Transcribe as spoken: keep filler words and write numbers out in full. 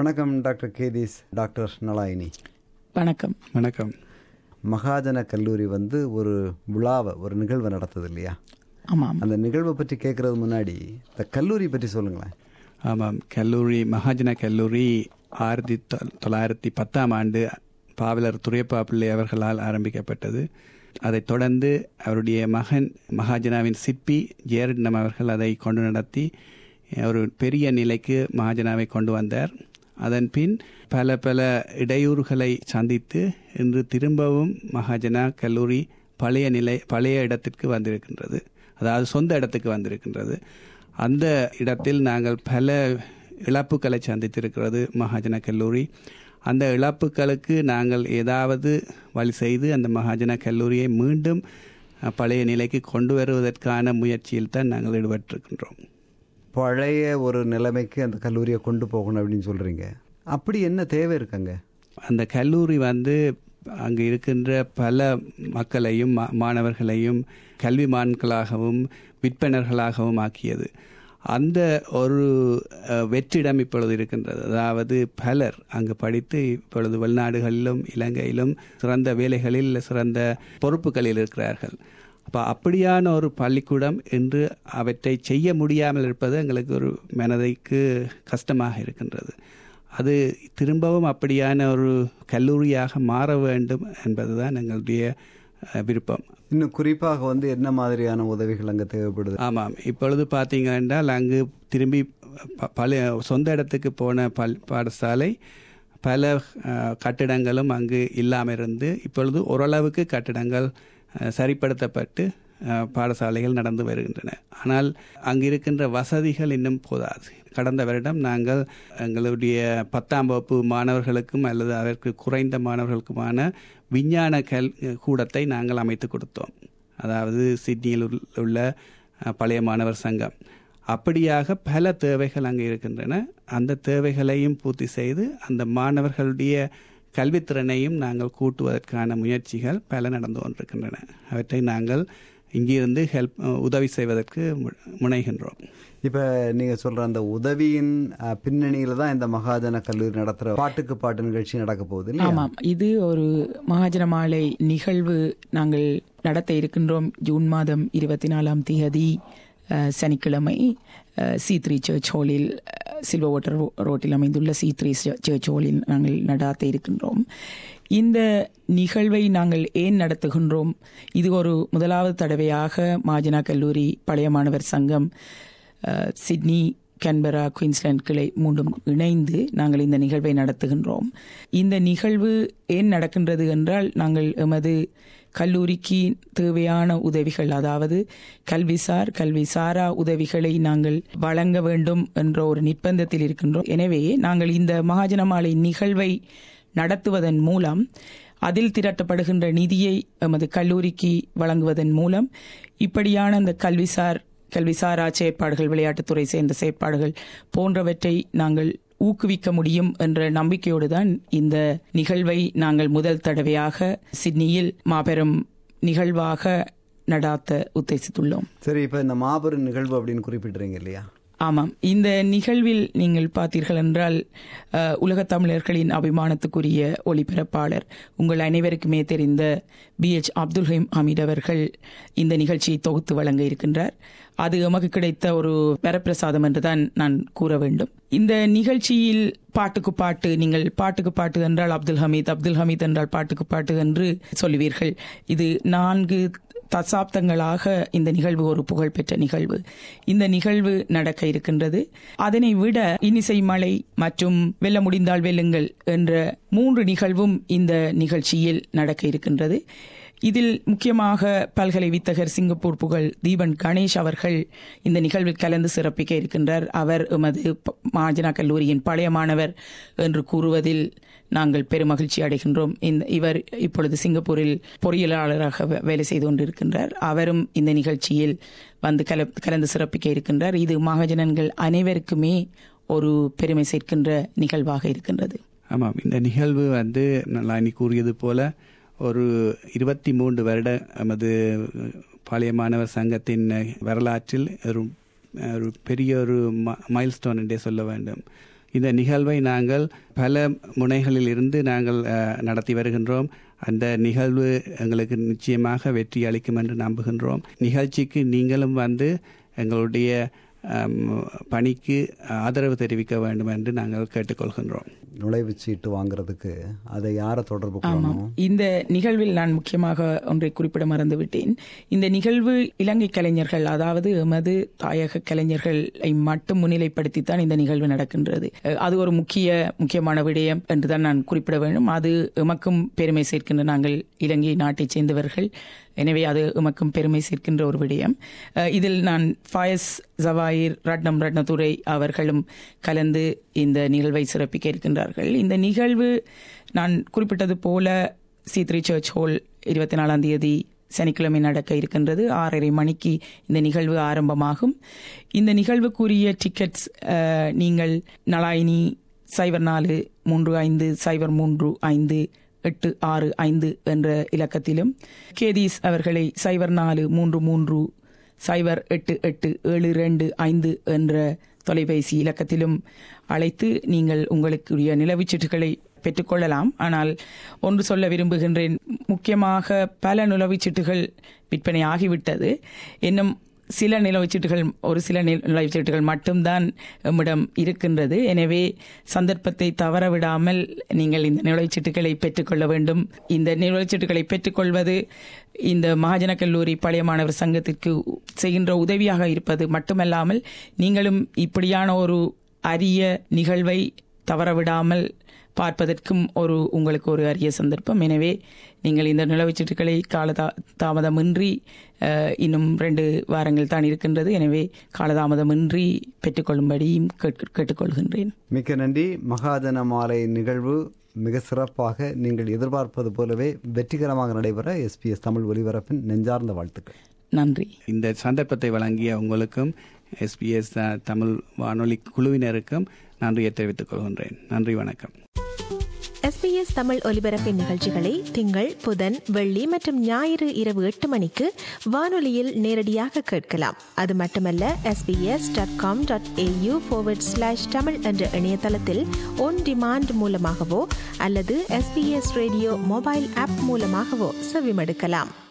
வணக்கம் doctor Kethees. Doctor Nalayini வணக்கம். வணக்கம். மகாஜன கல்லூரி வந்து ஒரு விழாவை ஒரு நிகழ்வை நடத்துது இல்லையா? ஆமாம். அந்த நிகழ்வை பற்றி கேட்கறது முன்னாடி இந்த கல்லூரி பற்றி சொல்லுங்களேன். ஆமாம், கல்லூரி மகாஜன கல்லூரி ஆயிரத்தி தொள்ளாயிரத்தி பத்தாம் ஆண்டு பாவலர் துரையப்பா பிள்ளை அவர்களால் ஆரம்பிக்கப்பட்டது. அதைத் தொடர்ந்து அவருடைய மகன் மகாஜனாவின் சிற்பி ஜெயரட்னம் அவர்கள் அதை கொண்டு நடத்தி ஒரு பெரிய நிலைக்கு மகாஜனாவை கொண்டு வந்தார். அதன் பின் பல பல இடையூறுகளை சந்தித்து இன்று திரும்பவும் மகாஜனா கல்லூரி பழைய நிலை பழைய இடத்திற்கு வந்திருக்கின்றது, அதாவது சொந்த இடத்துக்கு வந்திருக்கின்றது. அந்த இடத்தில் நாங்கள் பல இழப்புகளை சந்தித்திருக்கிறது மகாஜன கல்லூரி. அந்த இழப்புகளுக்கு நாங்கள் ஏதாவது வழி செய்து அந்த மகாஜன கல்லூரியை மீண்டும் பழைய நிலைக்கு கொண்டு வருவதற்கான முயற்சியில் தான் நாங்கள் ஈடுபட்டிருக்கின்றோம். பழைய ஒரு நிலைமைக்கு அந்த கல்லூரியை கொண்டு போகணும் அப்படின்னு சொல்கிறீங்க. அப்படி என்ன தேவை இருக்குங்க? அந்த கல்லூரி வந்து அங்கு இருக்கின்ற பல மக்களையும் மாணவர்களையும் கல்விமான்களாகவும் விற்பனர்களாகவும் ஆக்கியது. அந்த ஒரு வெற்றிடம் இப்பொழுது இருக்கின்றது. அதாவது பலர் அங்கு படித்து இப்பொழுது வெளிநாடுகளிலும் இலங்கையிலும் சிறந்த வேலைகளில் சிறந்த பொறுப்புகளில் இருக்கிறார்கள். அப்போ அப்படியான ஒரு பள்ளிக்கூடம் இன்று அவற்றை செய்ய முடியாமல் இருப்பது எங்களுக்கு ஒரு மனதைக்கு கஷ்டமாக இருக்கின்றது. அது திரும்பவும் அப்படியான ஒரு கல்லூரியாக மாற வேண்டும் என்பதுதான் எங்களுடைய விருப்பம். இன்னும் குறிப்பாக வந்து என்ன மாதிரியான உதவிகள் அங்கே தேவைப்படுது? ஆமாம், இப்பொழுது பார்த்தீங்க என்றால் அங்கு திரும்பி பழைய சொந்த இடத்துக்கு போன பல் பாடசாலை பல கட்டிடங்களும் அங்கு இல்லாமல் இருந்து இப்பொழுது ஓரளவுக்கு கட்டிடங்கள் சரிப்படுத்தப்பட்டு பாடசாலைகள் நடந்து வருகின்றன. ஆனால் அங்கு இருக்கின்ற வசதிகள் இன்னும் போதாது. கடந்த வருடம் நாங்கள் எங்களுடைய பத்தாம் வகுப்பு மாணவர்களுக்கும் அல்லது அதற்கு குறைந்த மாணவர்களுக்குமான விஞ்ஞான கல் கூடத்தை நாங்கள் அமைத்து கொடுத்தோம். அதாவது சிட்னியில் உள்ள பழைய மாணவர் சங்கம். அப்படியாக பல தேவைகள் அங்கே இருக்கின்றன. அந்த தேவைகளையும் பூர்த்தி செய்து அந்த மாணவர்களுடைய கல்வித்திறனையும் நாங்கள் கூட்டுவதற்கான முயற்சிகள் பல நடந்து கொண்டிருக்கின்றன. அவற்றை நாங்கள் இங்கிருந்து ஹெல்ப் உதவி செய்வதற்கு முனைகின்றோம். இப்போ நீங்கள் சொல்கிற அந்த உதவியின் பின்னணியில் தான் இந்த மகாஜன கல்லூரி நடத்துகிற பாட்டுக்கு பாட்டு நிகழ்ச்சி நடக்க போகுது. ஆமாம், இது ஒரு மகாஜன மாலை நிகழ்வு நாங்கள் நடத்த இருக்கின்றோம். ஜூன் மாதம் இருபத்தி நாலாம் தேதி சனிக்கிழமை சி த்ரீ சர்ச் ஹாலில், சில்வர் வாட்டர் ரோட்டில் அமைந்துள்ள சி த்ரீ சர்ச் ஹாலில் நாங்கள் நடாத்த இருக்கின்றோம். இந்த நிகழ்வை நாங்கள் ஏன் நடத்துகின்றோம்? இது ஒரு முதலாவது தடவையாக மகாஜனா கல்லூரி பழைய மாணவர் சங்கம் சிட்னி, கேன்பரா, குயின்ஸ்லாந்து கிளை மூன்றும் இணைந்து நாங்கள் இந்த நிகழ்வை நடத்துகின்றோம். இந்த நிகழ்வு ஏன் நடக்கின்றது என்றால், நாங்கள் எமது கல்லூரிக்கு தேவையான உதவிகள், அதாவது கல்விசார் கல்வி சாரா உதவிகளை நாங்கள் வழங்க வேண்டும் என்ற ஒரு நிர்பந்தத்தில் இருக்கின்றோம். எனவே நாங்கள் இந்த மகாஜன மாலை நிகழ்வை நடத்துவதன் மூலம், அதில் திரட்டப்படுகின்ற நிதியை எமது கல்லூரிக்கு வழங்குவதன் மூலம் இப்படியான அந்த கல்விசார் கல்விசாரா செயற்பாடுகள், விளையாட்டுத்துறை சேர்ந்த செயற்பாடுகள் போன்றவற்றை நாங்கள் ஊக்குவிக்க முடியும் என்ற நம்பிக்கையோடு தான் இந்த நிகழ்வை நாங்கள் முதல் தடவையாக சிட்னியில் மாபெரும் நிகழ்வாக நடாத்த உத்தேசித்துள்ளோம். சரி, இப்போ இந்த மாபெரும் நிகழ்வு அப்படின்னு குறிப்பிடுறீங்க இல்லையா? ஆமாம், இந்த நிகழ்வில் நீங்கள் பார்த்தீர்கள் என்றால் உலக தமிழர்களின் அபிமானத்துக்குரிய ஒளிபரப்பாளர், உங்கள் அனைவருக்குமே தெரிந்த பி எச் அப்துல் ஹமீத் அவர்கள் இந்த நிகழ்ச்சியை தொகுத்து வழங்க இருக்கின்றார். அது எமக்கு கிடைத்த ஒரு வரப்பிரசாதம் என்றுதான் நான் கூற வேண்டும். இந்த நிகழ்ச்சியில் பாட்டுக்கு பாட்டு, நீங்கள் பாட்டுக்கு பாட்டு என்றால் அப்துல் ஹமீத், அப்துல் ஹமீத் என்றால் பாட்டுக்கு பாட்டு என்று சொல்லுவீர்கள். இது நான்கு தசாப்தங்களாக இந்த நிகழ்வு ஒரு புகழ்பெற்ற நிகழ்வு. இந்த நிகழ்வு நடக்க இருக்கின்றது. அதனை விட இன்னிசை மலை மற்றும் வெல்ல முடிந்தால் வெல்லுங்கள் என்ற மூன்று நிகழ்வும் இந்த நிகழ்ச்சியில் நடக்க இருக்கின்றது. இதில் முக்கியமாக பல்கலை வித்தகர் சிங்கப்பூர் புகழ் தீபன் கணேஷ் அவர்கள் இந்த நிகழ்வில் கலந்து சிறப்பிக்க இருக்கின்றார். அவர் எமது மகாஜனா கல்லூரியின் பழைய மாணவர் என்று கூறுவதில் நாங்கள் பெருமகிழ்ச்சி அடைகின்றோம். இந்த இவர் இப்பொழுது சிங்கப்பூரில் பொறியியலாளராக வேலை செய்து கொண்டிருக்கின்றார். அவரும் இந்த நிகழ்ச்சியில் வந்து கல கலந்து சிறப்பிக்க இருக்கின்றார். இது மகாஜனன்கள் அனைவருக்குமே ஒரு பெருமை சேர்க்கின்ற நிகழ்வாக இருக்கின்றது. ஆமாம், இந்த நிகழ்வு வந்து நான் கூறியது போல ஒரு இருபத்தி மூன்று வருட நமது பழைய மாணவர் சங்கத்தின் வரலாற்றில் ஒரு ஒரு பெரிய ஒரு மைல்ஸ்டோன் என்றே சொல்ல வேண்டும். இந்த நிகழ்வை நாங்கள் பல முனைகளில் இருந்து நாங்கள் நடத்தி வருகின்றோம். அந்த நிகழ்வு எங்களுக்கு நிச்சயமாக வெற்றி அளிக்கும் என்று நம்புகின்றோம். நிகழ்ச்சிக்கு நீங்களும் வந்து எங்களுடைய பணிக்கு ஆதரவு தெரிவிக்க வேண்டும் என்று நாங்கள் கேட்டுக்கொள்கின்றோம். நுழைவுச் சீட்டு வாங்குறதுக்கு அதை யாரை தொடர்பு கொள்ளணும்? இந்த நிகழ்வில் நான் முக்கியமாக ஒன்றை குறிப்பிட மறந்துவிட்டேன். இந்த நிகழ்வு இலங்கை கலைஞர்கள், அதாவது எமது தாயக கலைஞர்களை மட்டும் முன்னிலைப்படுத்தித்தான் இந்த நிகழ்வு நடக்கின்றது. அது ஒரு முக்கிய முக்கியமான விடயம் என்றுதான் நான் குறிப்பிட வேண்டும். அது எமக்கும் பெருமை சேர்க்கின்ற நாங்கள் இலங்கை நாட்டைச் சேர்ந்தவர்கள், எனவே அது எமக்கும் பெருமை சேர்க்கின்ற ஒரு விடயம். இதில் நான் ஃபாயஸ் ஜவாயிர், ரட்னம் ரட்னதுரை அவர்களும் கலந்து இந்த நிகழ்வை சிறப்பிக்க இருக்கின்றார்கள். இந்த நிகழ்வு நான் குறிப்பிட்டது போல சி த்ரீ சர்ச் ஹால் இருபத்தி நாலாம் தேதி சனிக்கிழமை நடக்க இருக்கின்றது. ஆறரை மணிக்கு இந்த நிகழ்வு ஆரம்பமாகும். இந்த நிகழ்வுக்குரிய டிக்கெட்ஸ் நீங்கள் நலாயினி சைபர் நாலு மூன்று ஐந்து சைபர் மூன்று ஐந்து எட்டு ஆறு ஐந்து என்ற இலக்கத்திலும், கேதீஸ் அவர்களை சைபர் நாலு மூன்று மூன்று சைபர் எட்டு எட்டு ஏழு ரெண்டு ஐந்து என்ற தொலைபேசி இலக்கத்திலும் அழைத்து நீங்கள் உங்களுக்குரிய நிலவுச்சீட்டுகளை பெற்றுக்கொள்ளலாம். ஆனால் ஒன்று சொல்ல விரும்புகின்றேன், முக்கியமாக பல நிலவுச்சீட்டுகள் விற்பனை ஆகிவிட்டது. இன்னும் சில நிலவுச்சீட்டுகள், ஒரு சில நிலவுச்சீட்டுகள் மட்டும்தான் நம்மிடம் இருக்கின்றது. எனவே சந்தர்ப்பத்தை தவறவிடாமல் நீங்கள் இந்த நிலவுச்சீட்டுகளை பெற்றுக்கொள்ள வேண்டும். இந்த நிலவுச்சீட்டுகளை பெற்றுக்கொள்வது இந்த மகாஜன கல்லூரி பழைய மாணவர் சங்கத்திற்கு செய்கின்ற உதவியாக இருப்பது மட்டுமல்லாமல், நீங்களும் இப்படியான ஒரு அரிய நிகழ்வை தவறவிடாமல் பார்ப்பதற்கும் ஒரு உங்களுக்கு ஒரு அரிய சந்தர்ப்பம். எனவே நீங்கள் இந்த நிலவுச்சீட்டுகளை கால தாமதமின்றி, இன்னும் ரெண்டு வாரங்கள் தான் இருக்கின்றது, எனவே காலதாமதமின்றி பெற்றுக்கொள்ளும்படியும் கேட்டுக்கொள்கின்றேன். மிக்க நன்றி. மகாஜன மாலை நிகழ்வு மிக சிறப்பாக நீங்கள் எதிர்பார்ப்பது போலவே வெற்றிகரமாக நடைபெற எஸ்பிஎஸ் தமிழ் ஒலிபரப்பின் நெஞ்சார்ந்த வாழ்த்துக்கள். நன்றி. இந்த சந்தர்ப்பத்தை வழங்கிய உங்களுக்கும் எஸ்பிஎஸ் தமிழ் வானொலி குழுவினருக்கும் நன்றியை தெரிவித்துக் கொள்கின்றேன். நன்றி, வணக்கம். எஸ்பிஎஸ் தமிழ் ஒலிபரப்பின் நிகழ்ச்சிகளை திங்கள், புதன், வெள்ளி மற்றும் ஞாயிறு இரவு எட்டு மணிக்கு வானொலியில் நேரடியாக கேட்கலாம். அது மட்டுமல்ல, SBS dot com dot AU forward slash Tamil என்ற இணையதளத்தில் ஒன் டிமாண்ட் மூலமாகவோ அல்லது எஸ்பிஎஸ் ரேடியோ மொபைல் ஆப் மூலமாகவோ செவிமடுக்கலாம்.